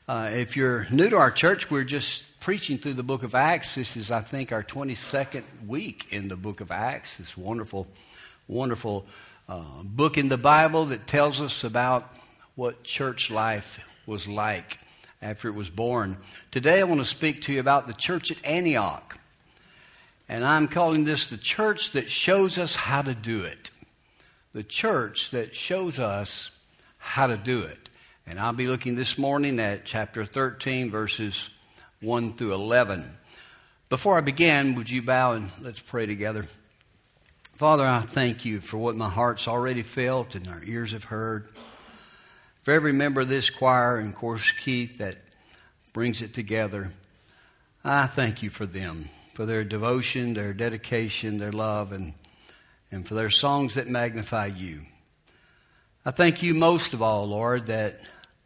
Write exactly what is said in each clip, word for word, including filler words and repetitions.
Uh, if you're new to our church, we're just preaching through the book of Acts. This is, I think, our twenty-second week in the book of Acts. This wonderful, wonderful uh, book in the Bible that tells us about what church life was like after it was born. Today I want to speak to you about the church at Antioch. And I'm calling this the church that shows us how to do it. The church that shows us how to do it. And I'll be looking this morning at chapter thirteen, verses one through eleven. Before I begin, would you bow and let's pray together. Father, I thank you for what my heart's already felt and our ears have heard. For every member of this choir, and of course Keith, that brings it together, I thank you for them, for their devotion, their dedication, their love, and, and for their songs that magnify you. I thank you most of all, Lord, that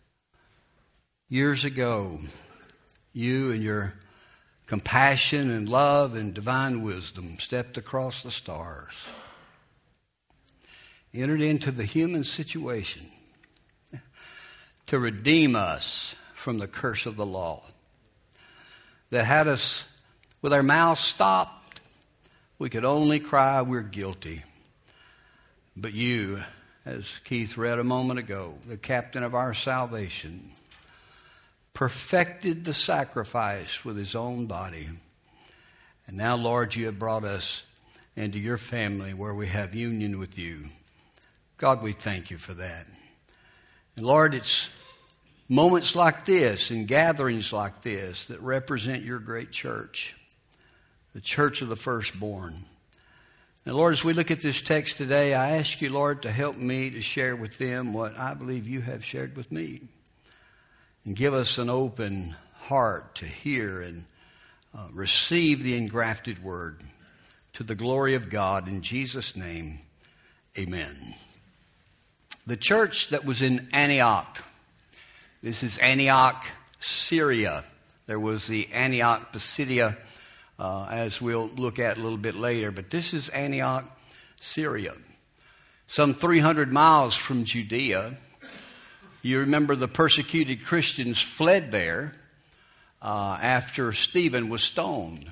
years ago, you and your compassion and love and divine wisdom stepped across the stars, entered into the human situation to redeem us from the curse of the law, that had us with our mouths stopped. We could only cry, we're guilty. But you, as Keith read a moment ago, the captain of our salvation, perfected the sacrifice with his own body. And now, Lord, you have brought us into your family where we have union with you. God, we thank you for that. And Lord, it's moments like this and gatherings like this that represent your great church, the church of the firstborn. And Lord, as we look at this text today, I ask you, Lord, to help me to share with them what I believe you have shared with me. And give us an open heart to hear and uh, receive the engrafted word to the glory of God. In Jesus' name, amen. The church that was in Antioch, this is Antioch, Syria. There was the Antioch Pisidia, Uh, as we'll look at a little bit later. But this is Antioch, Syria. Some three hundred miles from Judea. You remember the persecuted Christians fled there uh, after Stephen was stoned.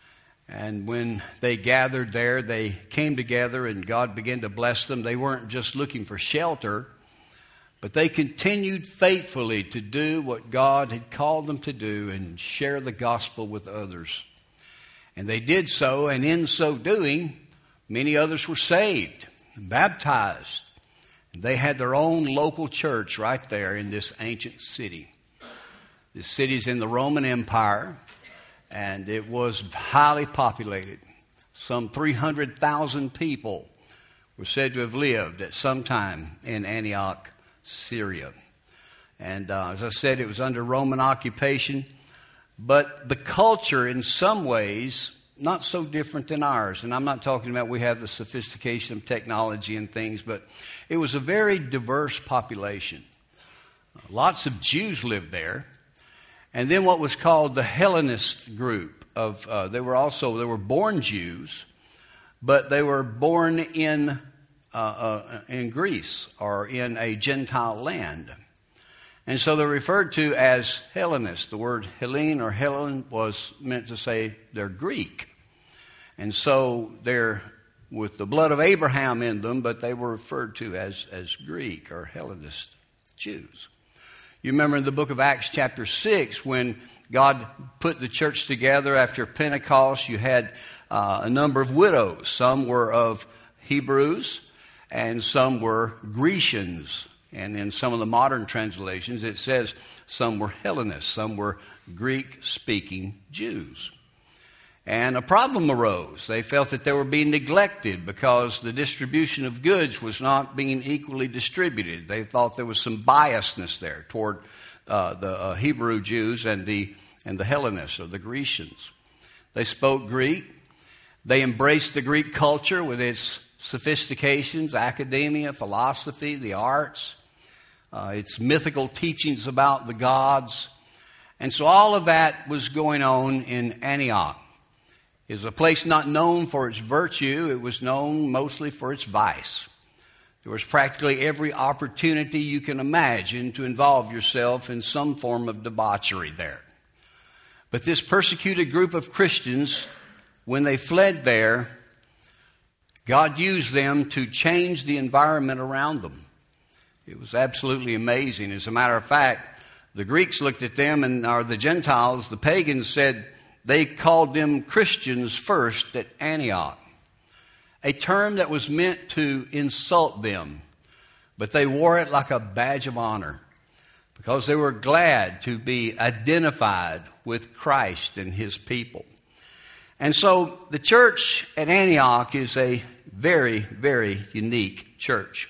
And when they gathered there, they came together and God began to bless them. They weren't just looking for shelter, but they continued faithfully to do what God had called them to do and share the gospel with others. And they did so, and in so doing, many others were saved and baptized. And they had their own local church right there in this ancient city. This city's in the Roman Empire, and it was highly populated. Some three hundred thousand people were said to have lived at some time in Antioch, Syria. And uh, as I said, it was under Roman occupation. But the culture, in some ways, not so different than ours. And I'm not talking about we have the sophistication of technology and things, but it was a very diverse population. Lots of Jews lived there. And then what was called the Hellenist group of, uh, they were also, they were born Jews, but they were born in, uh, uh, in Greece or in a Gentile land. And so they're referred to as Hellenists. The word Hellene or Hellen was meant to say they're Greek. And so they're with the blood of Abraham in them, but they were referred to as, as Greek or Hellenist Jews. You remember in the book of Acts chapter six, when God put the church together after Pentecost, you had uh, a number of widows. Some were of Hebrews and some were Grecians. And in some of the modern translations, it says some were Hellenists, some were Greek-speaking Jews. And a problem arose. They felt that they were being neglected because the distribution of goods was not being equally distributed. They thought there was some biasness there toward uh, the uh, Hebrew Jews and the, and the Hellenists or the Grecians. They spoke Greek. They embraced the Greek culture with its sophistications, academia, philosophy, the arts. Uh, its mythical teachings about the gods. And so all of that was going on in Antioch. It was a place not known for its virtue. It was known mostly for its vice. There was practically every opportunity you can imagine to involve yourself in some form of debauchery there. But this persecuted group of Christians, when they fled there, God used them to change the environment around them. It was absolutely amazing. As a matter of fact, the Greeks looked at them, and or the Gentiles, the pagans, said they called them Christians first at Antioch, a term that was meant to insult them, but they wore it like a badge of honor because they were glad to be identified with Christ and his people. And so the church at Antioch is a very, very unique church.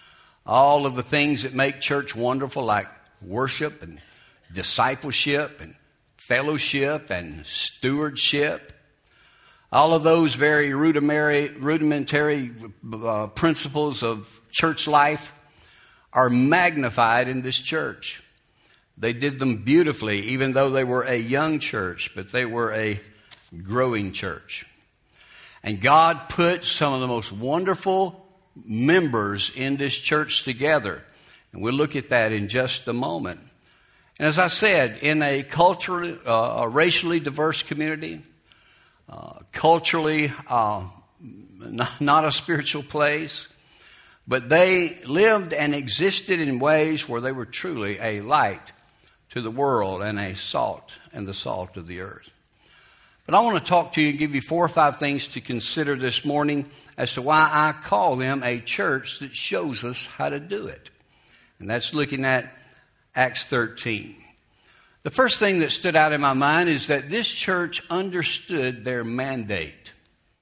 All of the things that make church wonderful, like worship and discipleship and fellowship and stewardship, all of those very rudimentary, rudimentary uh, principles of church life are magnified in this church. They did them beautifully, even though they were a young church, but they were a growing church. And God put some of the most wonderful members in this church together. And we'll look at that in just a moment. And as I said, in a culturally, uh, a racially diverse community, uh, culturally uh, not, not a spiritual place, but they lived and existed in ways where they were truly a light to the world and a salt and the salt of the earth. But I want to talk to you and give you four or five things to consider this morning as to why I call them a church that shows us how to do it. And that's looking at Acts thirteen. The first thing that stood out in my mind is that this church understood their mandate.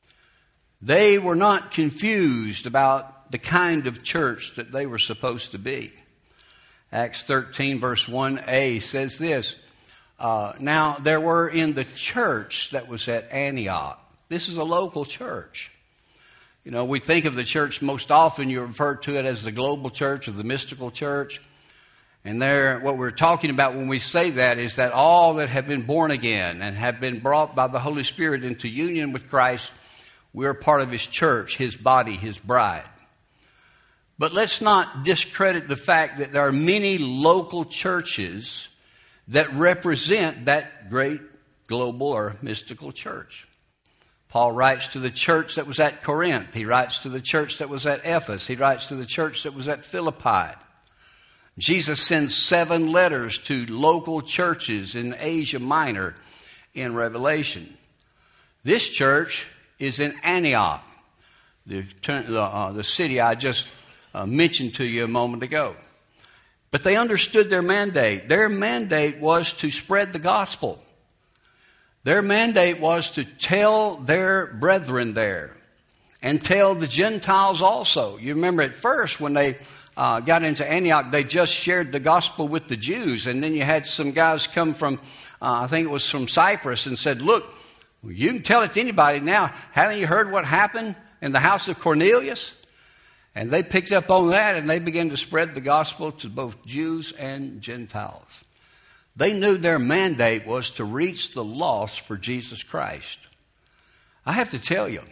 They were not confused about the kind of church that they were supposed to be. Acts thirteen verse one a says this, uh, now there were in the church that was at Antioch. This is a local church. You know, we think of the church most often, you refer to it as the global church or the mystical church. And there, what we're talking about when we say that is that all that have been born again and have been brought by the Holy Spirit into union with Christ, we're part of his church, his body, his bride. But let's not discredit the fact that there are many local churches that represent that great global or mystical church. Paul writes to the church that was at Corinth. He writes to the church that was at Ephesus. He writes to the church that was at Philippi. Jesus sends seven letters to local churches in Asia Minor in Revelation. This church is in Antioch, the, uh, the city I just uh, mentioned to you a moment ago. But they understood their mandate. Their mandate was to spread the gospel. Their mandate was to tell their brethren there and tell the Gentiles also. You remember at first when they uh, got into Antioch, they just shared the gospel with the Jews. And then you had some guys come from, uh, I think it was from Cyprus, and said, look, you can tell it to anybody now. Haven't you heard what happened in the house of Cornelius? And they picked up on that and they began to spread the gospel to both Jews and Gentiles. They knew their mandate was to reach the lost for Jesus Christ. I have to tell you,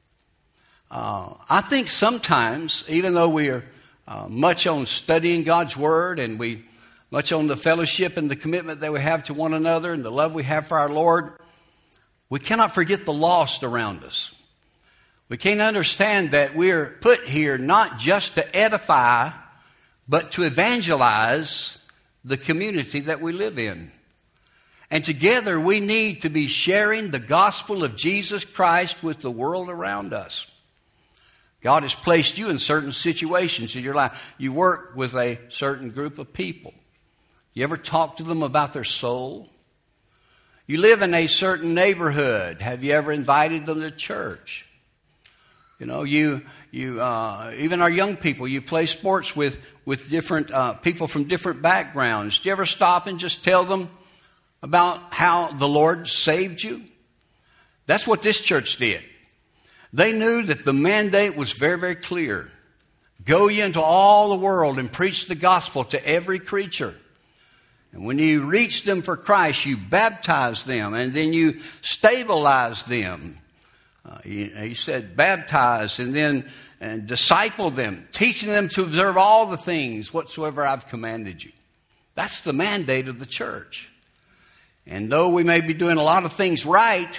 uh, I think sometimes, even though we are uh, much on studying God's Word and we much on the fellowship and the commitment that we have to one another and the love we have for our Lord, we cannot forget the lost around us. We can't understand that we're put here not just to edify, but to evangelize the community that we live in. And together we need to be sharing the gospel of Jesus Christ with the world around us. God has placed you in certain situations in your life. You work with a certain group of people. You ever talk to them about their soul? You live in a certain neighborhood. Have you ever invited them to church? You know, you you uh, even our young people, you play sports with with different uh, people from different backgrounds. Do you ever stop and just tell them about how the Lord saved you? That's what this church did. They knew that the mandate was very, very clear. Go ye into all the world and preach the gospel to every creature. And when you reach them for Christ, you baptize them and then you stabilize them. Uh, he, he said baptize, and then and disciple them, teaching them to observe all the things whatsoever I've commanded you. That's the mandate of the church. And though we may be doing a lot of things right,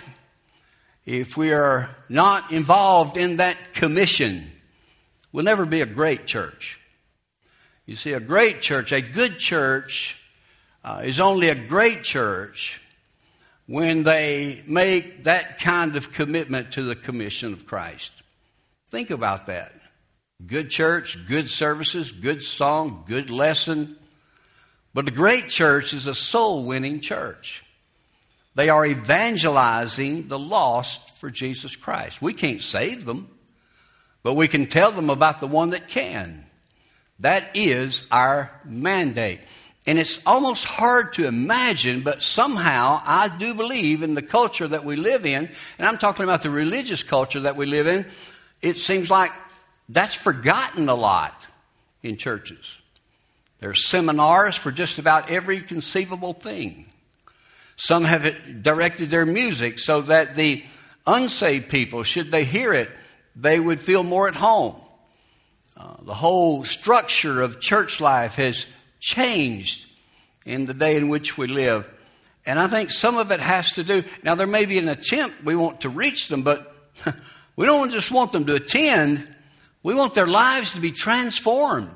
if we are not involved in that commission, we'll never be a great church. You see, a great church, a good church, uh, is only a great church when they make that kind of commitment to the commission of Christ. Think about that. Good church, good services, good song, good lesson. But a great church is a soul-winning church. They are evangelizing the lost for Jesus Christ. We can't save them, but we can tell them about the one that can. That is our mandate. And it's almost hard to imagine, but somehow I do believe in the culture that we live in, and I'm talking about the religious culture that we live in, it seems like that's forgotten a lot in churches. There are seminars for just about every conceivable thing. Some have it directed their music so that the unsaved people, should they hear it, they would feel more at home. Uh, the whole structure of church life has changed in the day in which we live. And I think some of it has to do, now there may be an attempt, we want to reach them, but we don't just want them to attend. We want their lives to be transformed.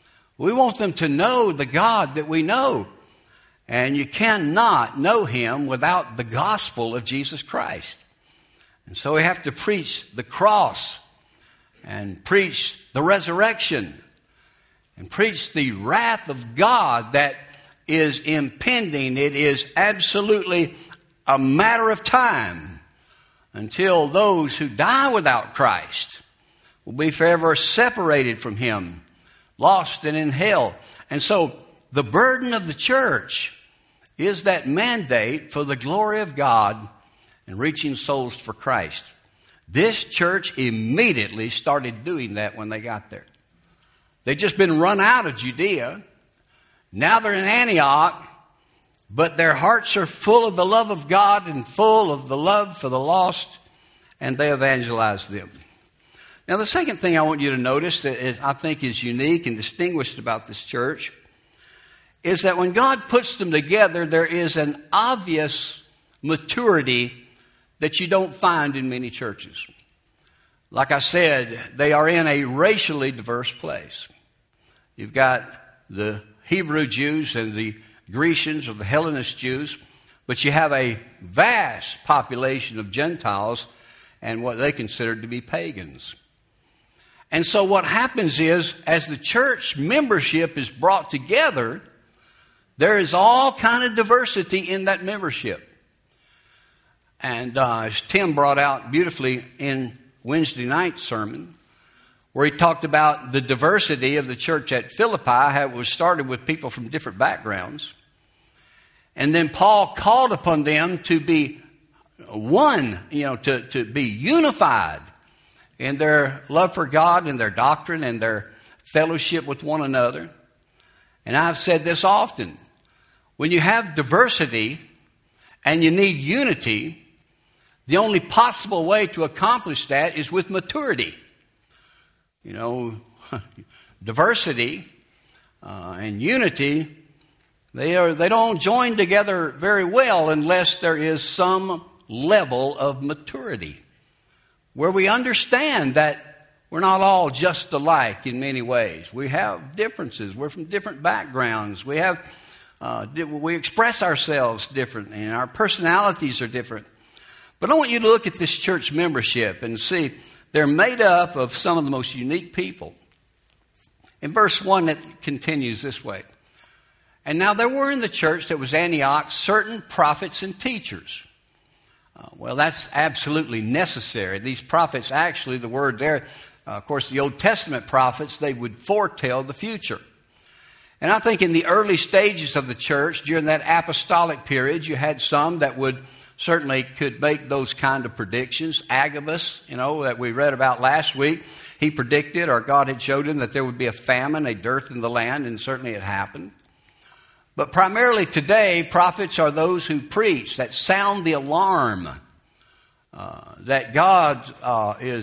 We want them to know the God that we know. And you cannot know Him without the gospel of Jesus Christ. And so we have to preach the cross and preach the resurrection and preach the wrath of God that is impending. It is absolutely a matter of time until those who die without Christ will be forever separated from Him, lost and in hell. And so the burden of the church is that mandate for the glory of God and reaching souls for Christ. This church immediately started doing that when they got there. They'd just been run out of Judea. Now they're in Antioch, but their hearts are full of the love of God and full of the love for the lost, and they evangelize them. Now, the second thing I want you to notice that is, I think is unique and distinguished about this church is that when God puts them together, there is an obvious maturity that you don't find in many churches. Like I said, they are in a racially diverse place. You've got the Hebrew Jews and the Grecians or the Hellenist Jews, but you have a vast population of Gentiles and what they considered to be pagans. And so what happens is, as the church membership is brought together, there is all kind of diversity in that membership. And uh, as Tim brought out beautifully in Wednesday night's sermon, where he talked about the diversity of the church at Philippi, how it was started with people from different backgrounds. And then Paul called upon them to be one, you know, to, to be unified in their love for God and their doctrine and their fellowship with one another. And I've said this often. When you have diversity and you need unity, the only possible way to accomplish that is with maturity. You know, diversity uh, and unity, they are they don't join together very well unless there is some level of maturity where we understand that we're not all just alike in many ways. We have differences. We're from different backgrounds. We have uh, we express ourselves differently, and our personalities are different. But I want you to look at this church membership and see they're made up of some of the most unique people. In verse one, it continues this way. And now there were in the church that was Antioch certain prophets and teachers. Uh, well, that's absolutely necessary. These prophets, actually, the word there, uh, of course, the Old Testament prophets, they would foretell the future. And I think in the early stages of the church, during that apostolic period, you had some that would certainly could make those kind of predictions. Agabus, you know, that we read about last week, he predicted, or God had showed him, that there would be a famine, a dearth in the land, and certainly it happened. But primarily today, prophets are those who preach, that sound the alarm, uh, that God uh, is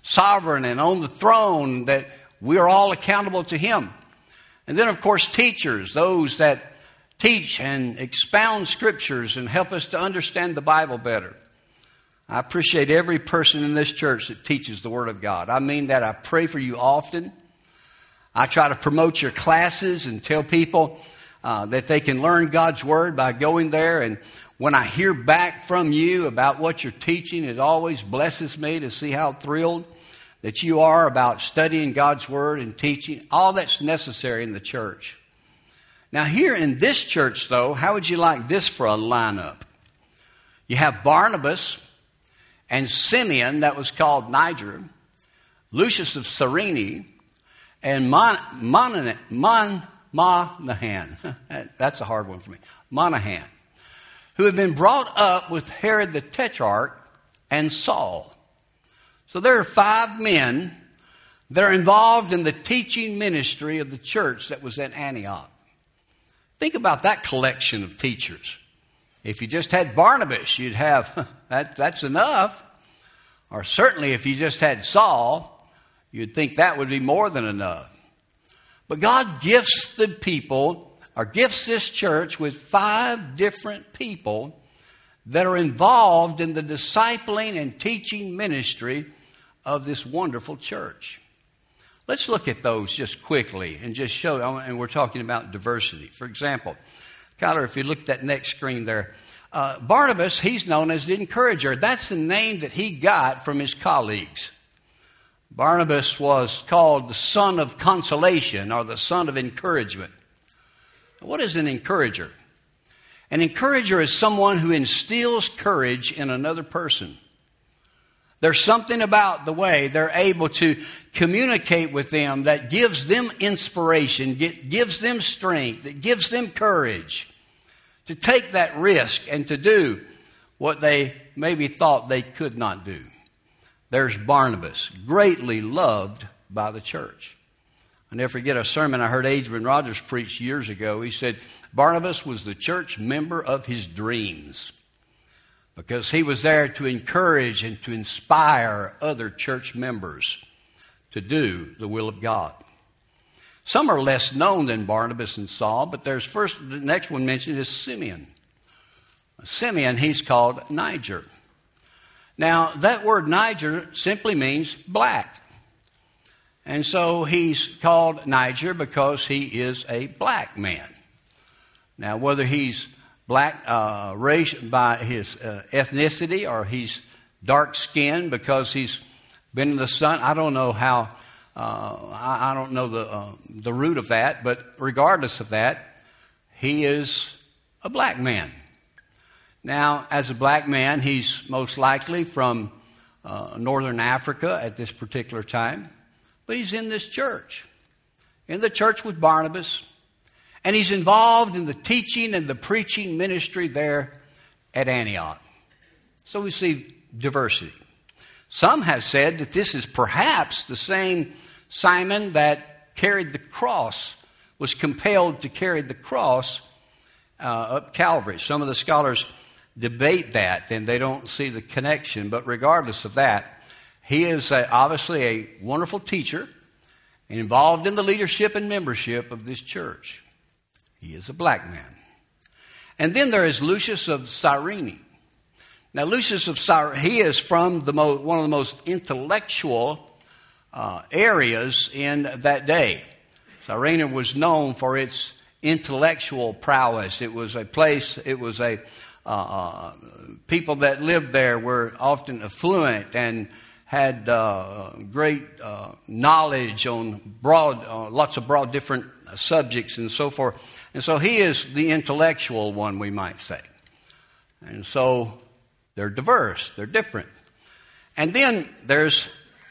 sovereign and on the throne, that we are all accountable to him. And then, of course, teachers, those that teach and expound scriptures and help us to understand the Bible better. I appreciate every person in this church that teaches the Word of God. I mean that. I pray for you often. I try to promote your classes and tell people uh, that they can learn God's Word by going there. And when I hear back from you about what you're teaching, it always blesses me to see how thrilled that you are about studying God's Word and teaching. All that's necessary in the church. Now here in this church, though, how would you like this for a lineup? You have Barnabas and Simeon, that was called Niger, Lucius of Cyrene, and Mon, Mon, Mon, Monahan. That's a hard one for me. Monahan, who had been brought up with Herod the Tetrarch and Saul. So there are five men that are involved in the teaching ministry of the church that was at Antioch. Think about that collection of teachers. If you just had Barnabas, you'd have, that, that's enough. Or certainly if you just had Saul, you'd think that would be more than enough. But God gifts the people, or gifts this church with five different people that are involved in the discipling and teaching ministry of this wonderful church. Let's look at those just quickly and just show, and we're talking about diversity. For example, Kyler, if you look at that next screen there, uh, Barnabas, he's known as the encourager. That's the name that he got from his colleagues. Barnabas was called the son of consolation or the son of encouragement. What is an encourager? An encourager is someone who instills courage in another person. There's something about the way they're able to communicate with them that gives them inspiration, gives them strength, that gives them courage to take that risk and to do what they maybe thought they could not do. There's Barnabas, greatly loved by the church. I never forget a sermon I heard Adrian Rogers preach years ago. He said Barnabas was the church member of his dreams, because he was there to encourage and to inspire other church members to do the will of God. Some are less known than Barnabas and Saul, but there's first, the next one mentioned is Simeon. Simeon, he's called Niger. Now, that word Niger simply means black. And so he's called Niger because he is a black man. Now, whether he's black uh, race by his uh, ethnicity, or he's dark skinned because he's been in the sun. I don't know how. Uh, I, I don't know the uh, the root of that, but regardless of that, he is a black man. Now, as a black man, he's most likely from uh, northern Africa at this particular time, but he's in this church, in the church with Barnabas. And he's involved in the teaching and the preaching ministry there at Antioch. So we see diversity. Some have said that this is perhaps the same Simon that carried the cross, was compelled to carry the cross uh, up Calvary. Some of the scholars debate that, and they don't see the connection. But regardless of that, he is a, obviously a wonderful teacher and involved in the leadership and membership of this church. He is a black man. And then there is Lucius of Cyrene. Now, Lucius of Cyrene, he is from the mo- one of the most intellectual uh, areas in that day. Cyrene was known for its intellectual prowess. It was a place, it was a, uh, uh, people that lived there were often affluent and had uh, great uh, knowledge on broad, uh, lots of broad different subjects and so forth. And so he is the intellectual one, we might say. And so they're diverse, they're different. And then there's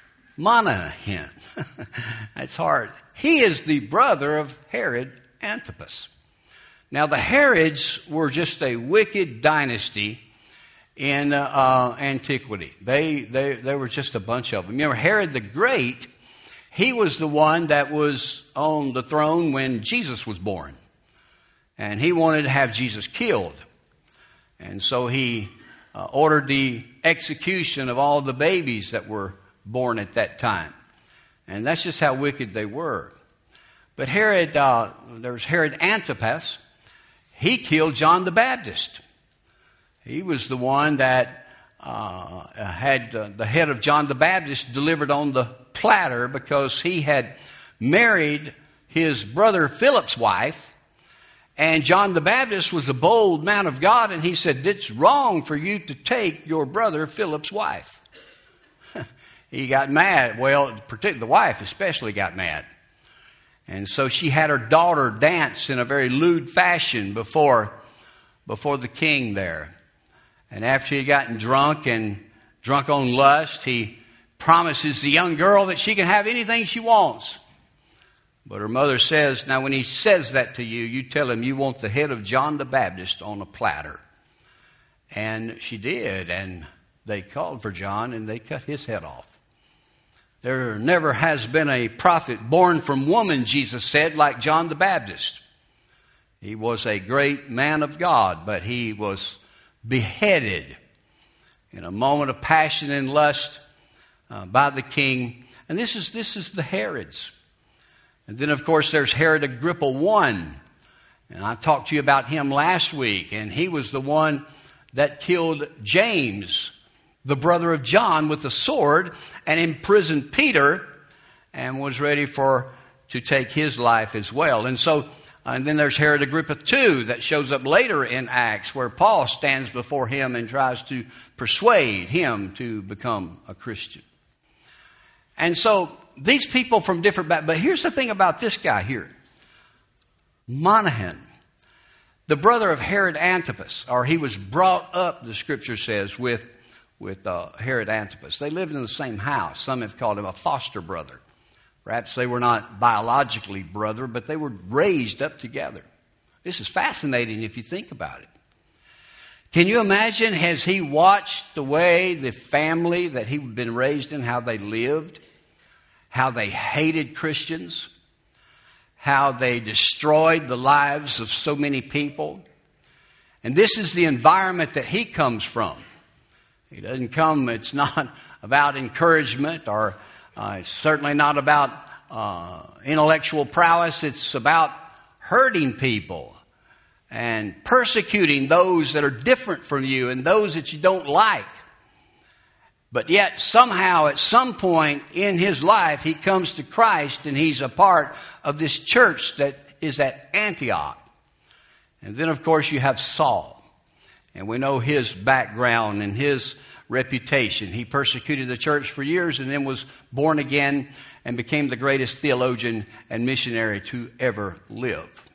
Monahan. That's hard. He is the brother of Herod Antipas. Now, the Herods were just a wicked dynasty in uh, uh, antiquity. They, they, they were just a bunch of them. Remember, Herod the Great, he was the one that was on the throne when Jesus was born. And he wanted to have Jesus killed. And so he uh, ordered the execution of all the babies that were born at that time. And that's just how wicked they were. But Herod, uh, there's Herod Antipas. He killed John the Baptist. He was the one that uh, had uh, the head of John the Baptist delivered on the platter because he had married his brother Philip's wife. And John the Baptist was a bold man of God, and he said, it's wrong for you to take your brother Philip's wife. He got mad. Well, the wife especially got mad. And so she had her daughter dance in a very lewd fashion before, before the king there. And after he had gotten drunk and drunk on lust, he promises the young girl that she can have anything she wants. But her mother says, now when he says that to you, you tell him you want the head of John the Baptist on a platter. And she did, and they called for John and they cut his head off. There never has been a prophet born from woman, Jesus said, like John the Baptist. He was a great man of God, but he was beheaded in a moment of passion and lust uh, by the king. And this is this is the Herods. And then, of course, there's Herod Agrippa the First. And I talked to you about him last week, and he was the one that killed James, the brother of John, with a sword, and imprisoned Peter, and was ready for to take his life as well. And so, and then there's Herod Agrippa the Second that shows up later in Acts, where Paul stands before him and tries to persuade him to become a Christian. And so these people from different back, but here's the thing about this guy here, Monahan, the brother of Herod Antipas, or he was brought up, the scripture says, with with uh, Herod Antipas. They lived in the same house. Some have called him a foster brother. Perhaps they were not biologically brother, but they were raised up together. This is fascinating if you think about it. Can you imagine, has he watched the way the family that he had been raised in, how they lived, how they hated Christians, how they destroyed the lives of so many people? And this is the environment that he comes from. He doesn't come, it's not about encouragement, or uh, it's certainly not about uh, intellectual prowess. It's about hurting people and persecuting those that are different from you and those that you don't like. But yet somehow at some point in his life he comes to Christ, and he's a part of this church that is at Antioch. And then of course you have Saul. And we know his background and his reputation. He persecuted the church for years and then was born again and became the greatest theologian and missionary to ever live.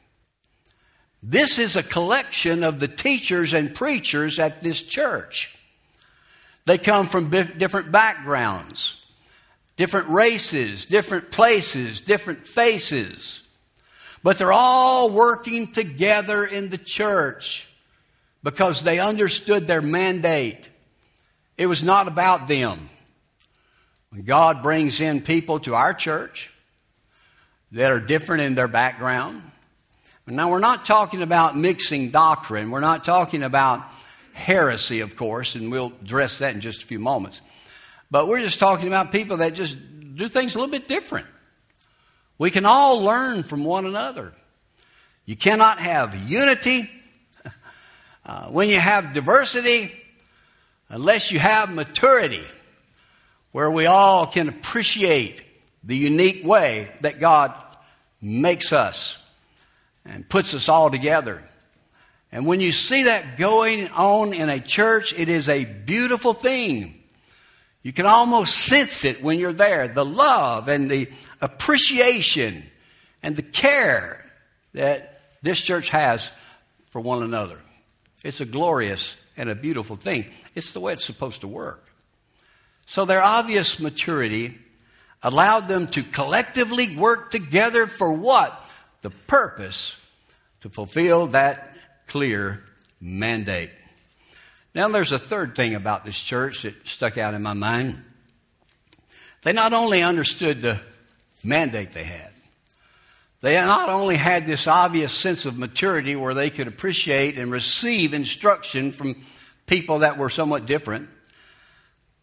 This is a collection of the teachers and preachers at this church. They come from different backgrounds, different races, different places, different faces. But they're all working together in the church because they understood their mandate. It was not about them. When God brings in people to our church that are different in their background. Now, we're not talking about mixing doctrine. We're not talking about heresy, of course, and we'll address that in just a few moments. But we're just talking about people that just do things a little bit different. We can all learn from one another. You cannot have unity uh, when you have diversity unless you have maturity, where we all can appreciate the unique way that God makes us and puts us all together. And when you see that going on in a church, it is a beautiful thing. You can almost sense it when you're there. The love and the appreciation and the care that this church has for one another. It's a glorious and a beautiful thing. It's the way it's supposed to work. So their obvious maturity allowed them to collectively work together for what? The purpose to fulfill that clear mandate. Now there's a third thing about this church that stuck out in my mind. They not only understood the mandate they had, they not only had this obvious sense of maturity where they could appreciate and receive instruction from people that were somewhat different,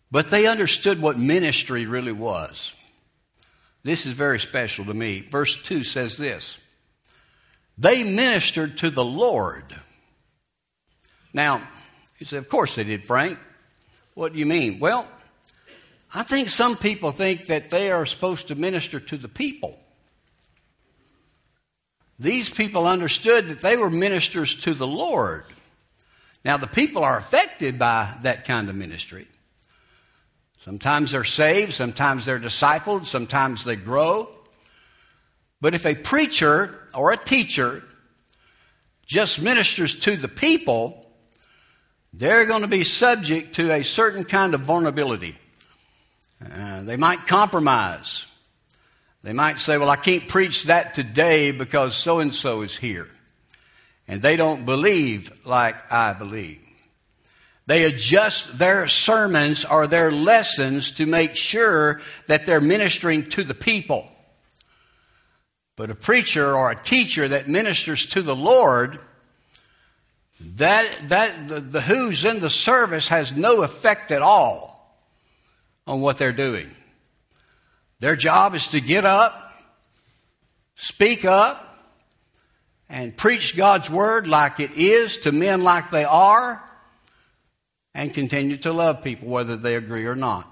But they understood what ministry really was. This is very special to me. Verse two says this. They ministered to the Lord. Now, you say, of course they did, Frank. What do you mean? Well, I think some people think that they are supposed to minister to the people. These people understood that they were ministers to the Lord. Now, the people are affected by that kind of ministry. Sometimes they're saved, sometimes they're discipled, sometimes they grow. But if a preacher or a teacher just ministers to the people, they're going to be subject to a certain kind of vulnerability. Uh, they might compromise. They might say, well, I can't preach that today because so-and-so is here. And they don't believe like I believe. They adjust their sermons or their lessons to make sure that they're ministering to the people. But a preacher or a teacher that ministers to the Lord, that that the, the who's in the service has no effect at all on what they're doing. Their job is to get up, speak up, and preach God's word like it is to men like they are, and continue to love people whether they agree or not.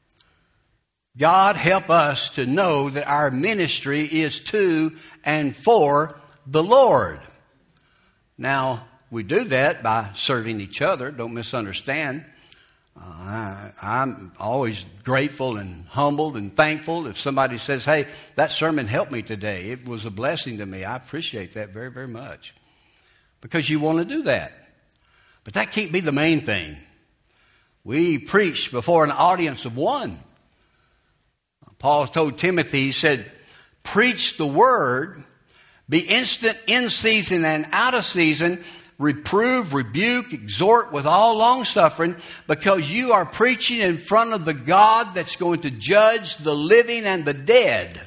God help us to know that our ministry is to and for the Lord. Now, we do that by serving each other. Don't misunderstand. Uh, I, I'm always grateful and humbled and thankful if somebody says, hey, that sermon helped me today. It was a blessing to me. I appreciate that very, very much. Because you want to do that. But that can't be the main thing. We preach before an audience of one. Paul told Timothy, he said, preach the word, be instant in season and out of season, reprove, rebuke, exhort with all long-suffering, because you are preaching in front of the God that's going to judge the living and the dead.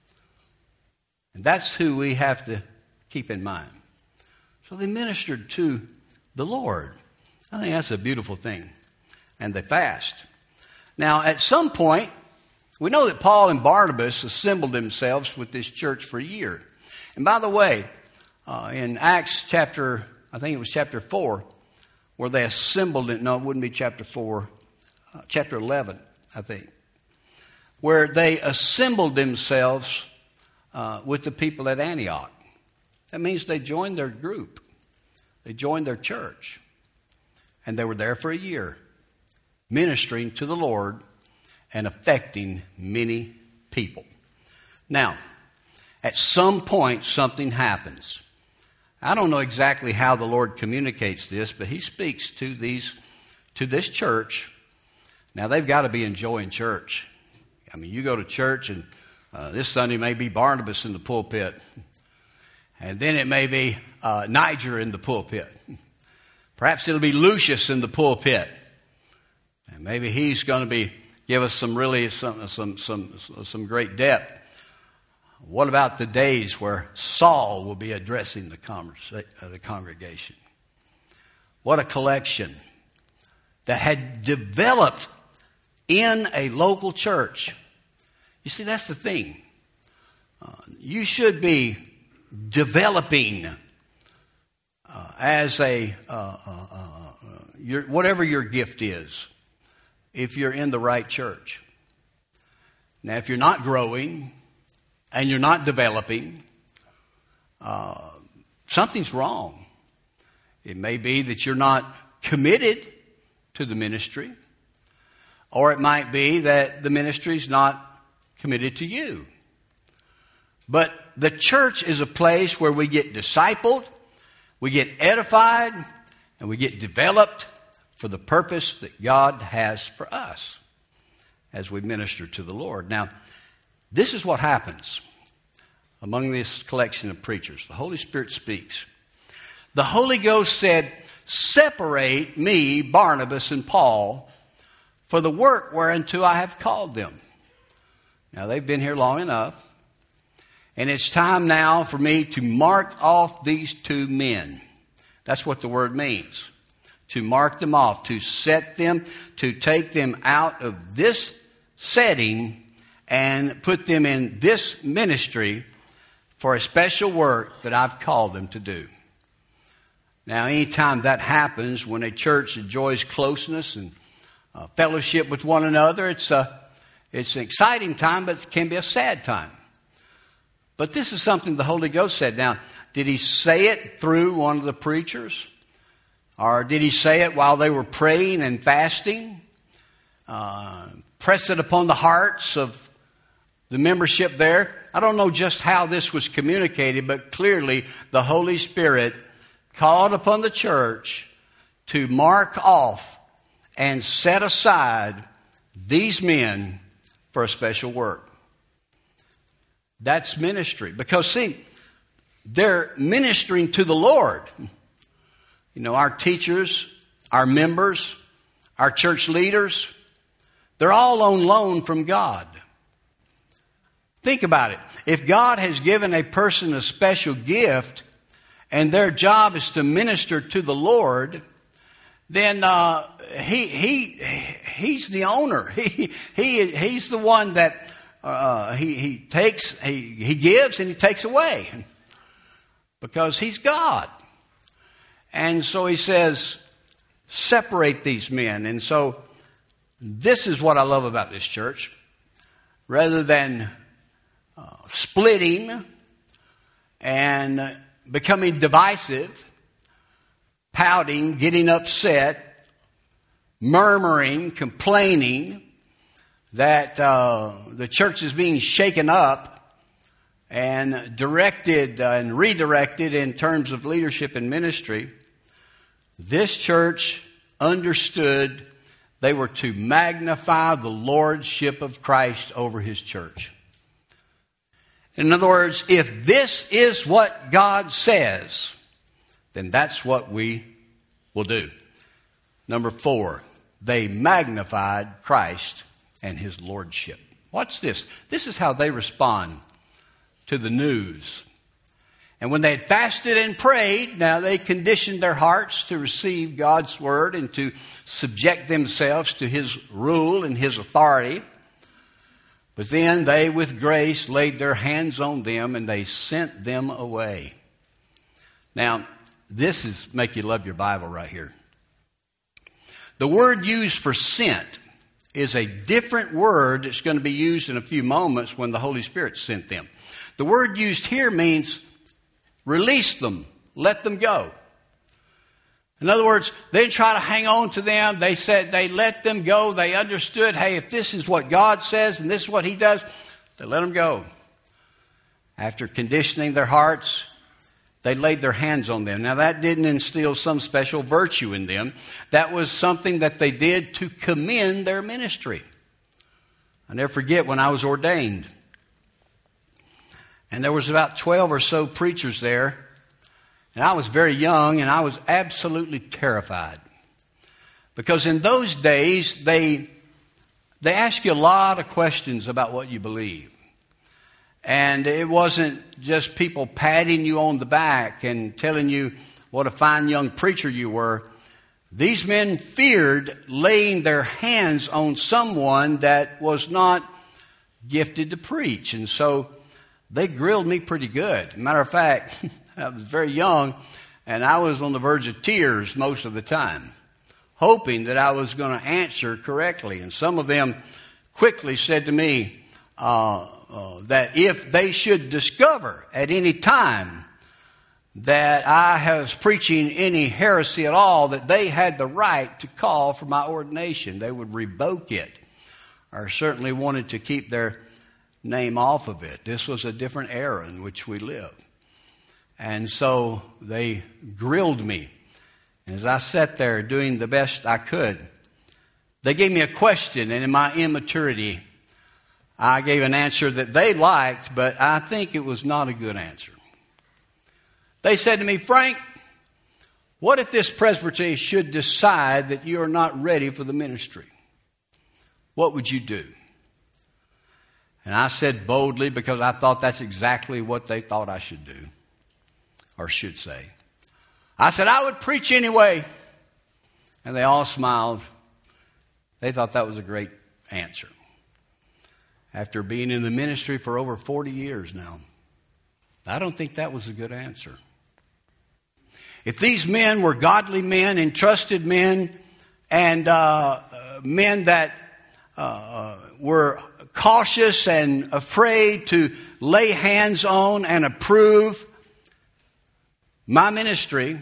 And that's who we have to keep in mind. So they ministered to the Lord. I think that's a beautiful thing. And they fast. Now, at some point, we know that Paul and Barnabas assembled themselves with this church for a year. And by the way, uh, in Acts chapter, I think it was chapter four, where they assembled it. No, it wouldn't be chapter four. Uh, chapter eleven, I think. Where they assembled themselves uh, with the people at Antioch. That means they joined their group. They joined their church. And they were there for a year, ministering to the Lord and affecting many people. Now, at some point, something happens. I don't know exactly how the Lord communicates this, but He speaks to these, to this church. Now, they've got to be enjoying church. I mean, you go to church, and uh, this Sunday may be Barnabas in the pulpit, and then it may be uh, Niger in the pulpit. Perhaps it'll be Lucius in the pulpit, and maybe he's going to be give us some really some some some some great depth. What about the days where Saul will be addressing the, conversa- uh, the congregation? What a collection that had developed in a local church. You see, that's the thing. Uh, you should be developing uh, as a uh, uh, uh, your, whatever your gift is, if you're in the right church. Now, if you're not growing and you're not developing, uh, something's wrong. It may be that you're not committed to the ministry, or it might be that the ministry is not committed to you. But the church is a place where we get discipled, we get edified, and we get developed for the purpose that God has for us as we minister to the Lord. Now, this is what happens among this collection of preachers. The Holy Spirit speaks. The Holy Ghost said, "Separate me, Barnabas and Paul, for the work whereunto I have called them." Now, they've been here long enough, and it's time now for me to mark off these two men. That's what the word means, to mark them off, to set them, to take them out of this setting and put them in this ministry for a special work that I've called them to do. Now, anytime that happens, when a church enjoys closeness and uh, fellowship with one another, it's a, it's an exciting time, but it can be a sad time. But this is something the Holy Ghost said. Now, did he say it through one of the preachers? Or did he say it while they were praying and fasting? Uh, press it upon the hearts of the membership there. I don't know just how this was communicated, but clearly the Holy Spirit called upon the church to mark off and set aside these men for a special work. That's ministry. Because, see, they're ministering to the Lord. You know, our teachers, our members, our church leaders, they're all on loan from God. Think about it. If God has given a person a special gift and their job is to minister to the Lord, then uh, he he he's the owner. He he he's the one that uh, he he takes he he gives and he takes away because he's God. And so he says, separate these men. And so this is what I love about this church. Rather than uh, splitting and becoming divisive, pouting, getting upset, murmuring, complaining that uh, the church is being shaken up and directed uh, and redirected in terms of leadership and ministry, this church understood they were to magnify the lordship of Christ over his church. In other words, if this is what God says, then that's what we will do. Number four, they magnified Christ and his lordship. Watch this. This is how they respond to the news. And when they had fasted and prayed, now they conditioned their hearts to receive God's word and to subject themselves to his rule and his authority. But then they, with grace, laid their hands on them and they sent them away. Now, this is make you love your Bible right here. The word used for sent is a different word that's going to be used in a few moments when the Holy Spirit sent them. The word used here means release them, let them go. In other words, they didn't try to hang on to them. They said they let them go. They understood, hey, if this is what God says and this is what he does, they let them go. After conditioning their hearts, they laid their hands on them. Now, that didn't instill some special virtue in them. That was something that they did to commend their ministry. I never forget when I was ordained. And there was about twelve or so preachers there. And I was very young and I was absolutely terrified. Because in those days, they, they ask you a lot of questions about what you believe. And it wasn't just people patting you on the back and telling you what a fine young preacher you were. These men feared laying their hands on someone that was not gifted to preach. And so they grilled me pretty good. Matter of fact, I was very young and I was on the verge of tears most of the time, hoping that I was going to answer correctly. And some of them quickly said to me uh, uh, that if they should discover at any time that I was preaching any heresy at all, that they had the right to call for my ordination. They would revoke it, or certainly wanted to keep their name off of it. This was a different era in which we live. And so they grilled me. And as I sat there doing the best I could, they gave me a question, and in my immaturity, I gave an answer that they liked, but I think it was not a good answer. They said to me, Frank, what if this presbytery should decide that you are not ready for the ministry? What would you do? And I said boldly, because I thought that's exactly what they thought I should do, or should say. I said, I would preach anyway. And they all smiled. They thought that was a great answer. After being in the ministry for over forty years now, I don't think that was a good answer. If these men were godly men and trusted men and uh, men that uh, were cautious and afraid to lay hands on and approve my ministry,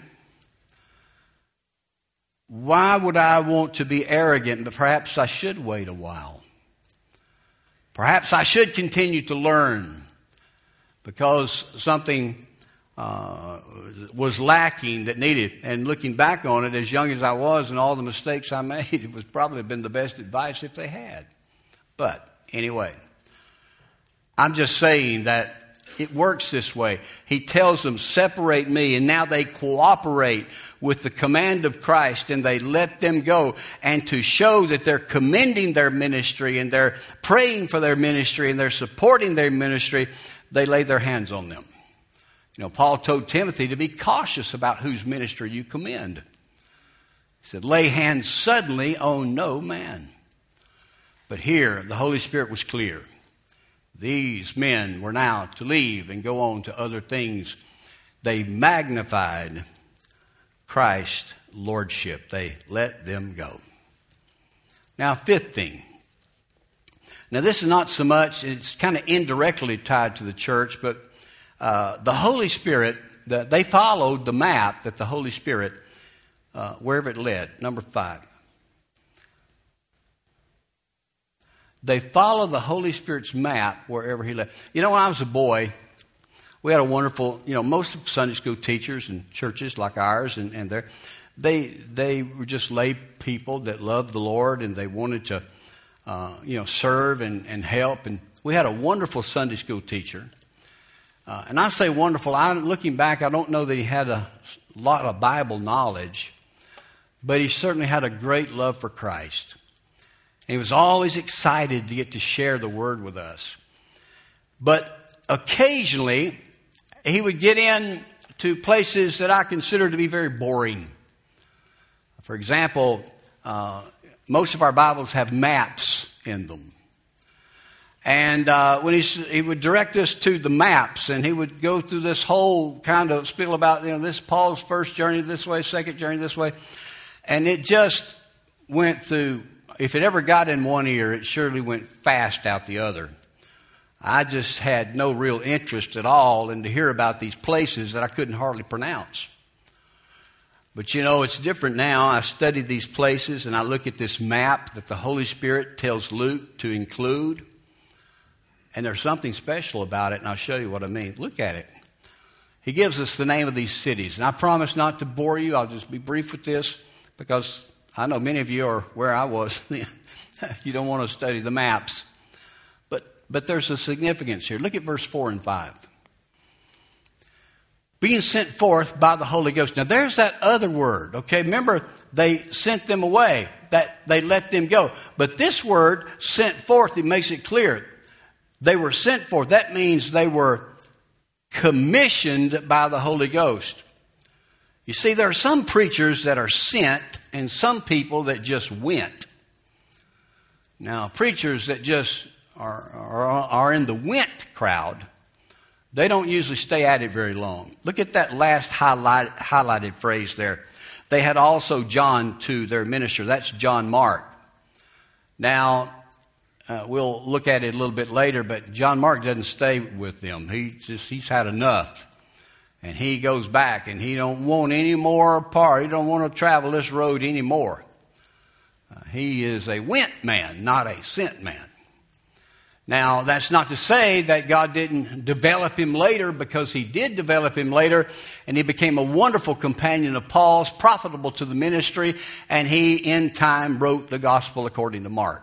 why would I want to be arrogant? But perhaps I should wait a while. Perhaps I should continue to learn because something uh, was lacking that needed. And looking back on it, as young as I was and all the mistakes I made, it was probably been the best advice if they had. But anyway, I'm just saying that it works this way. He tells them, separate me, and now they cooperate with the command of Christ and they let them go. And to show that they're commending their ministry and they're praying for their ministry and they're supporting their ministry, they lay their hands on them. You know, Paul told Timothy to be cautious about whose ministry you commend. He said, lay hands suddenly on no man. But here, the Holy Spirit was clear. These men were now to leave and go on to other things. They magnified Christ's lordship. They let them go. Now, fifth thing. Now, this is not so much, it's kind of indirectly tied to the church, but uh, the Holy Spirit, the, they followed the map that the Holy Spirit, uh, wherever it led. Number five. They followed the Holy Spirit's map wherever he led. You know, when I was a boy, we had a wonderful, you know, most of Sunday school teachers and churches like ours, and, and they they were just lay people that loved the Lord and they wanted to, uh, you know, serve and, and help. And we had a wonderful Sunday school teacher. Uh, and I say wonderful. I, looking back, I don't know that he had a lot of Bible knowledge, but he certainly had a great love for Christ. And he was always excited to get to share the word with us. But occasionally, he would get in to places that I consider to be very boring. For example, uh, most of our Bibles have maps in them. And uh, when he, he would direct us to the maps, and he would go through this whole kind of spiel about, you know, this Paul's first journey this way, second journey this way. And it just went through, if it ever got in one ear, it surely went fast out the other. I just had no real interest at all in to hear about these places that I couldn't hardly pronounce. But you know, it's different now. I study these places and I look at this map that the Holy Spirit tells Luke to include. And there's something special about it, and I'll show you what I mean. Look at it. He gives us the name of these cities. And I promise not to bore you. I'll just be brief with this because I know many of you are where I was then. You don't want to study the maps. But but there's a significance here. Look at verse four and five. Being sent forth by the Holy Ghost. Now there's that other word, okay? Remember, they sent them away. That they let them go. But this word, sent forth, it makes it clear. They were sent forth. That means they were commissioned by the Holy Ghost. You see, there are some preachers that are sent and some people that just went. Now, preachers that just are, are, are in the went crowd, they don't usually stay at it very long. Look at that last highlight, highlighted phrase there. They had also John to their minister. That's John Mark. Now, uh, we'll look at it a little bit later, but John Mark doesn't stay with them. He just he's had enough. And he goes back, and he don't want any more part. He don't want to travel this road anymore. Uh, he is a went man, not a sent man. Now, that's not to say that God didn't develop him later, because he did develop him later, and he became a wonderful companion of Paul's, profitable to the ministry, and he, in time, wrote the gospel according to Mark.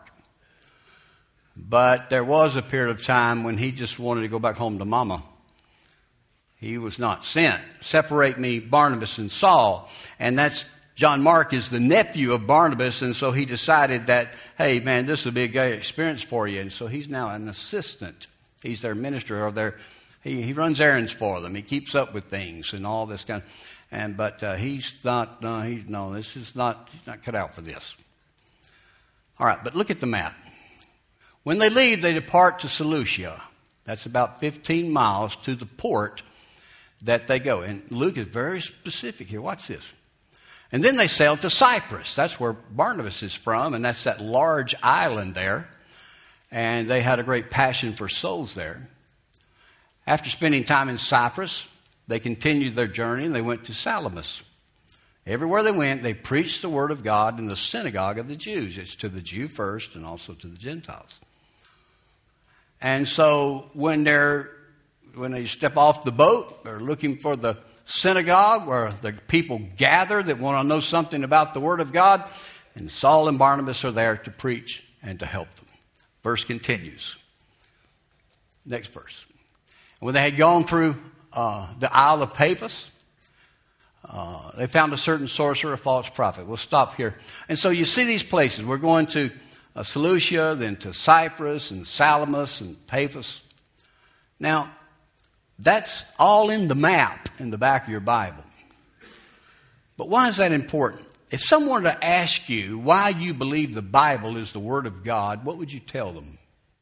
But there was a period of time when he just wanted to go back home to mama. He was not sent. Separate me, Barnabas and Saul. And that's, John Mark is the nephew of Barnabas, and so he decided that, hey, man, this will be a great experience for you. And so he's now an assistant. He's their minister, or their, he, he runs errands for them. He keeps up with things and all this kind of, And but uh, he's not. No, he's no. This is not. He's not cut out for this. All right, but look at the map. When they leave, they depart to Seleucia. That's about fifteen miles to the port that they go. And Luke is very specific here. Watch this. And then they sailed to Cyprus. That's where Barnabas is from, and that's that large island there. And they had a great passion for souls there. After spending time in Cyprus, they continued their journey, and they went to Salamis. Everywhere they went, they preached the word of God in the synagogue of the Jews. It's to the Jew first and also to the Gentiles. And so when they're when they step off the boat, they're looking for the synagogue where the people gather that want to know something about the word of God. And Saul and Barnabas are there to preach and to help them. Verse continues. Next verse. When they had gone through uh, the Isle of Paphos, uh, they found a certain sorcerer, a false prophet. We'll stop here. And so you see these places. We're going to uh, Seleucia, then to Cyprus and Salamis and Paphos. Now, that's all in the map in the back of your Bible. But why is that important? If someone were to ask you why you believe the Bible is the Word of God, what would you tell them?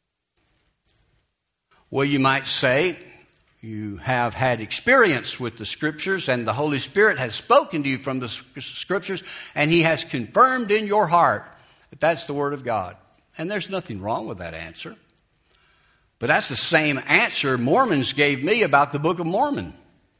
Well, you might say you have had experience with the Scriptures and the Holy Spirit has spoken to you from the Scriptures and He has confirmed in your heart that that's the Word of God. And there's nothing wrong with that answer. But that's the same answer Mormons gave me about the Book of Mormon.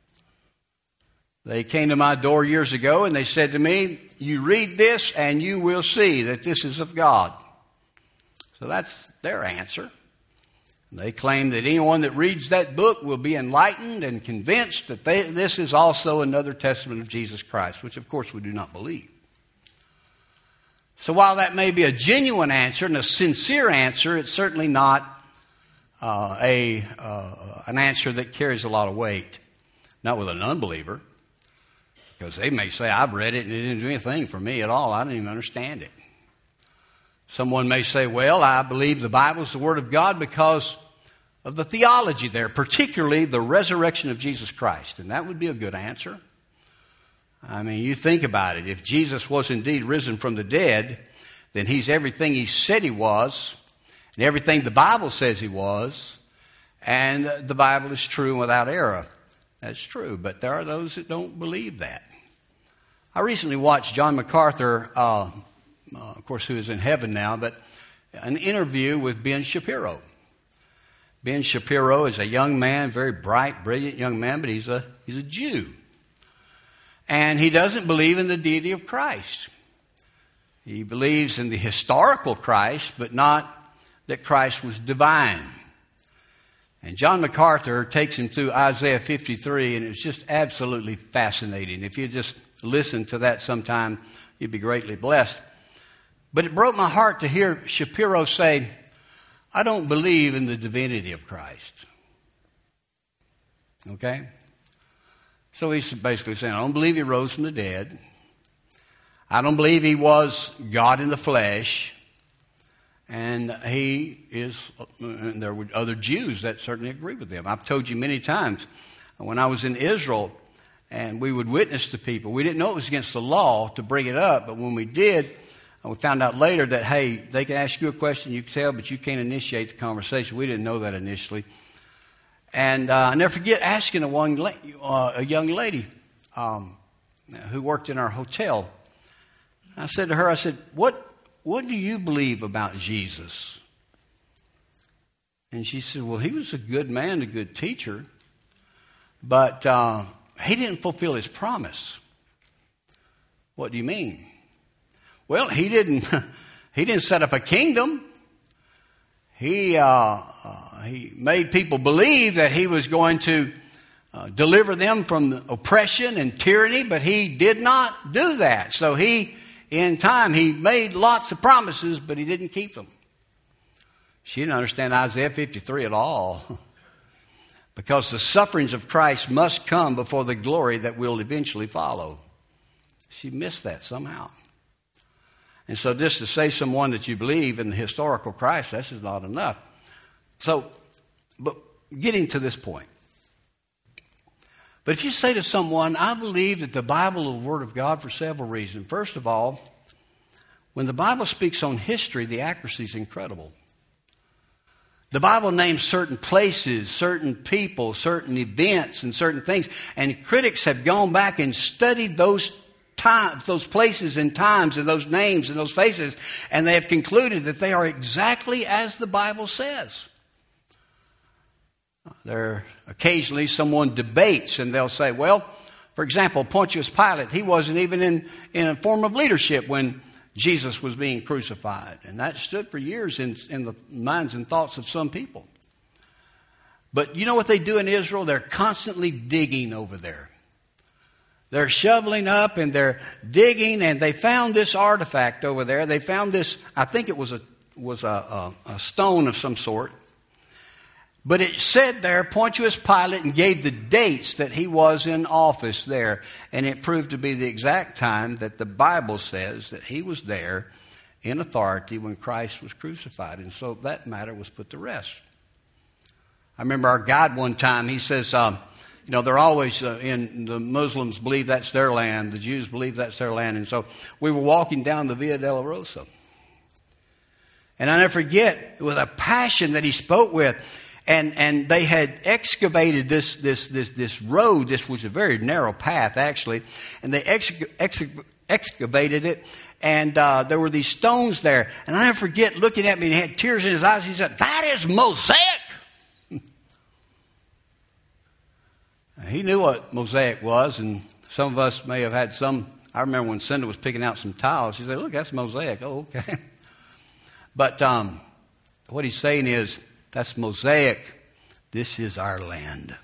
They came to my door years ago and they said to me, you read this and you will see that this is of God. So that's their answer. They claim that anyone that reads that book will be enlightened and convinced that they, this is also another testament of Jesus Christ, which of course we do not believe. So while that may be a genuine answer and a sincere answer, it's certainly not uh, a uh, an answer that carries a lot of weight. Not with an unbeliever. Because they may say, I've read it and it didn't do anything for me at all. I didn't even understand it. Someone may say, well, I believe the Bible is the Word of God because of the theology there, particularly the resurrection of Jesus Christ. And that would be a good answer. I mean, you think about it. If Jesus was indeed risen from the dead, then He's everything He said He was, and everything the Bible says He was, and the Bible is true and without error. That's true, but there are those that don't believe that. I recently watched John MacArthur, uh, uh, of course, who is in heaven now, but an interview with Ben Shapiro. Ben Shapiro is a young man, very bright, brilliant young man, but he's a he's a Jew. And he doesn't believe in the deity of Christ. He believes in the historical Christ, but not that Christ was divine. And John MacArthur takes him through Isaiah fifty-three, and it's just absolutely fascinating. If you just listen to that sometime, you'd be greatly blessed. But it broke my heart to hear Shapiro say, I don't believe in the divinity of Christ. Okay? So he's basically saying, I don't believe He rose from the dead. I don't believe He was God in the flesh. And He is, and there were other Jews that certainly agree with them. I've told you many times, when I was in Israel and we would witness to people, we didn't know it was against the law to bring it up, but when we did, we found out later that, hey, they can ask you a question, you can tell, but you can't initiate the conversation. We didn't know that initially. And uh, I never forget asking a, one, uh, a young lady um, who worked in our hotel. I said to her, I said, what What do you believe about Jesus? And she said, well, He was a good man, a good teacher, but uh, He didn't fulfill His promise. What do you mean? Well, He didn't He didn't set up a kingdom. He, uh, uh, he made people believe that He was going to uh, deliver them from the oppression and tyranny, but He did not do that. So He... In time, He made lots of promises, but He didn't keep them. She didn't understand Isaiah fifty-three at all. Because the sufferings of Christ must come before the glory that will eventually follow. She missed that somehow. And so just to say someone that you believe in the historical Christ, that's just not enough. So, but getting to this point. But if you say to someone, I believe that the Bible is the Word of God for several reasons. First of all, when the Bible speaks on history, the accuracy is incredible. The Bible names certain places, certain people, certain events, and certain things. And critics have gone back and studied those times, those places and times and those names and those faces, and they have concluded that they are exactly as the Bible says. There occasionally someone debates and they'll say, well, for example, Pontius Pilate, he wasn't even in, in a form of leadership when Jesus was being crucified. And that stood for years in, in the minds and thoughts of some people. But you know what they do in Israel? They're constantly digging over there. They're shoveling up and they're digging, and they found this artifact over there. They found this, I think it was a was a, a, a stone of some sort. But it said there, Pontius Pilate, and gave the dates that he was in office there. And it proved to be the exact time that the Bible says that he was there in authority when Christ was crucified. And so that matter was put to rest. I remember our guide one time, he says, um, you know, they're always, uh, in the Muslims believe that's their land. The Jews believe that's their land. And so we were walking down the Via Dolorosa. And I never forget, with a passion that he spoke with, And and they had excavated this this this this road. This was a very narrow path, actually, and they ex, ex, excavated it. And uh, there were these stones there. And I never forget looking at me, and he had tears in his eyes. He said, "That is mosaic." He knew what mosaic was, and some of us may have had some. I remember when Cinda was picking out some tiles. She said, "Look, that's mosaic." Oh, okay. But um, what he's saying is, that's mosaic. This is our land.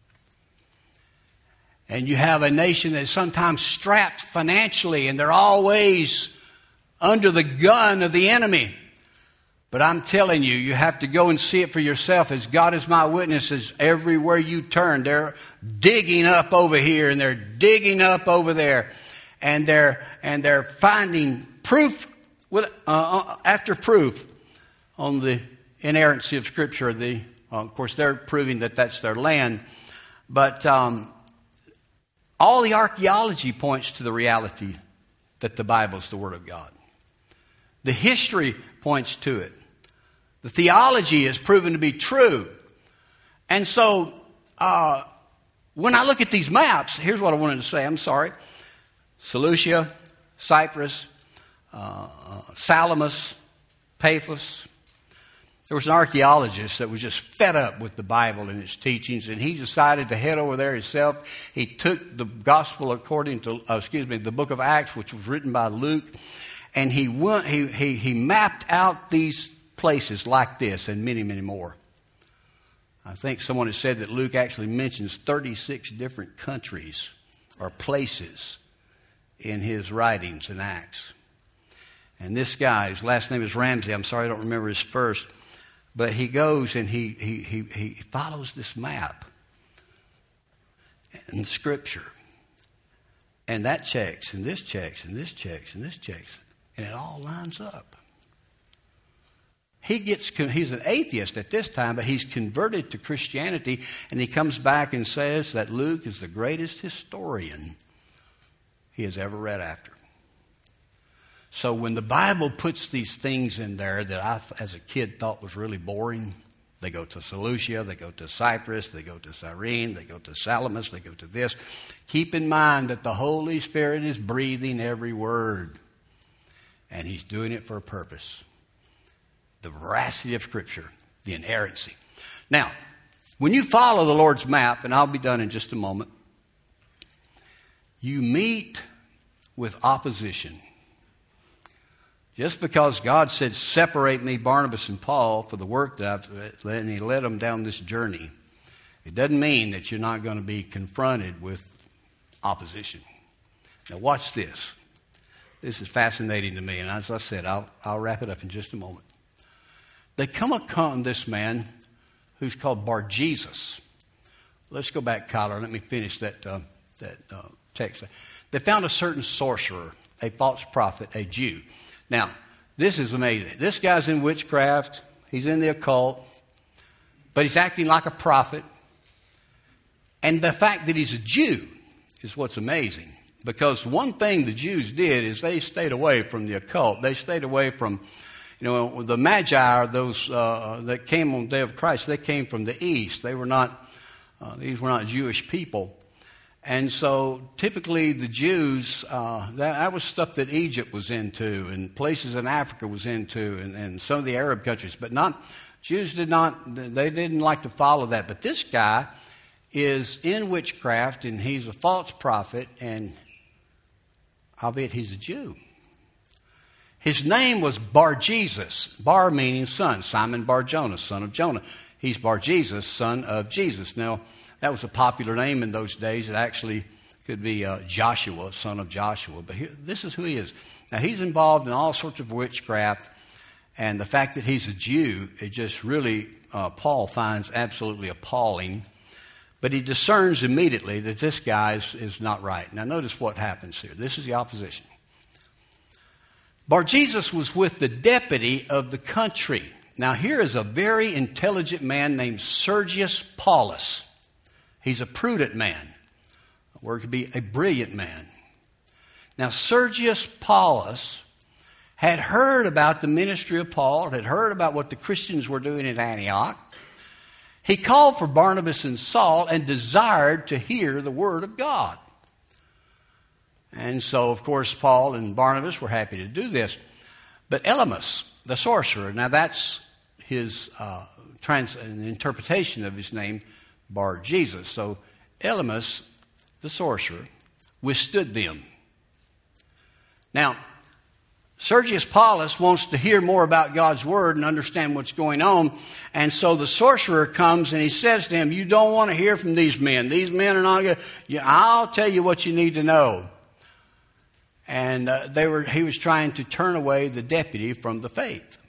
And you have a nation that's sometimes strapped financially, and they're always under the gun of the enemy. But I'm telling you, you have to go and see it for yourself. As God is my witness, as everywhere you turn, they're digging up over here and they're digging up over there, and they're and they're finding proof with uh, after proof on the inerrancy of Scripture. The well, of course, they're proving that that's their land, but um, all the archaeology points to the reality that the Bible is the Word of God. The history points to it. The theology is proven to be true. And so, uh, when I look at these maps, here's what I wanted to say. I'm sorry. Seleucia, Cyprus, uh, Salamis, Paphos. There was an archaeologist that was just fed up with the Bible and its teachings, and he decided to head over there himself. He took the gospel according to, uh, excuse me, the book of Acts, which was written by Luke, and he went, he, he, he mapped out these places like this and many, many more. I think someone has said that Luke actually mentions thirty-six different countries or places in his writings in Acts. And this guy, his last name is Ramsey. I'm sorry I don't remember his first. But he goes and he, he, he, he follows this map in Scripture. And that checks, and this checks, and this checks, and this checks. And it all lines up. He gets, he's an atheist at this time, but he's converted to Christianity, and he comes back and says that Luke is the greatest historian he has ever read after. So when the Bible puts these things in there that I, as a kid, thought was really boring, they go to Seleucia, they go to Cyprus, they go to Cyrene, they go to Salamis, they go to this. Keep in mind that the Holy Spirit is breathing every word, and He's doing it for a purpose. The veracity of Scripture, the inerrancy. Now, when you follow the Lord's map, and I'll be done in just a moment, you meet with opposition. Just because God said, separate me, Barnabas and Paul, for the work that I've, and He led them down this journey, it doesn't mean that you're not going to be confronted with opposition. Now watch this. This is fascinating to me, and as I said, I'll, I'll wrap it up in just a moment. They come upon this man who's called Bar-Jesus. Let's go back, Kyler. Let me finish that, uh, that uh, text. They found a certain sorcerer, a false prophet, a Jew. Now, this is amazing. This guy's in witchcraft. He's in the occult. But he's acting like a prophet. And the fact that he's a Jew is what's amazing. Because one thing the Jews did is they stayed away from the occult. They stayed away from, you know, the Magi are those uh, that came on the day of Christ. They came from the east. They were not, uh, these were not Jewish people. And so typically the Jews, uh, that, that was stuff that Egypt was into and places in Africa was into and, and some of the Arab countries. But not, Jews did not, they didn't like to follow that. But this guy is in witchcraft and he's a false prophet, and albeit he's a Jew. His name was Bar-Jesus. Bar meaning son. Simon Bar-Jonah, son of Jonah. He's Bar-Jesus, son of Jesus. Now, that was a popular name in those days. It actually could be uh, Joshua, son of Joshua. But here, this is who he is. Now, he's involved in all sorts of witchcraft. And the fact that he's a Jew, it just really, uh, Paul finds absolutely appalling. But he discerns immediately that this guy is, is not right. Now, notice what happens here. This is the opposition. Bar-Jesus was with the deputy of the country. Now, here is a very intelligent man named Sergius Paulus. He's a prudent man, or it could be a brilliant man. Now, Sergius Paulus had heard about the ministry of Paul, had heard about what the Christians were doing at Antioch. He called for Barnabas and Saul and desired to hear the word of God. And so, of course, Paul and Barnabas were happy to do this. But Elymas, the sorcerer, now that's his uh, trans- an interpretation of his name, Bar-Jesus. So Elymas, the sorcerer, withstood them. Now, Sergius Paulus wants to hear more about God's word and understand what's going on. And so the sorcerer comes and he says to him, you don't want to hear from these men. These men are not good. I'll tell you what you need to know. And uh, they were, he was trying to turn away the deputy from the faith.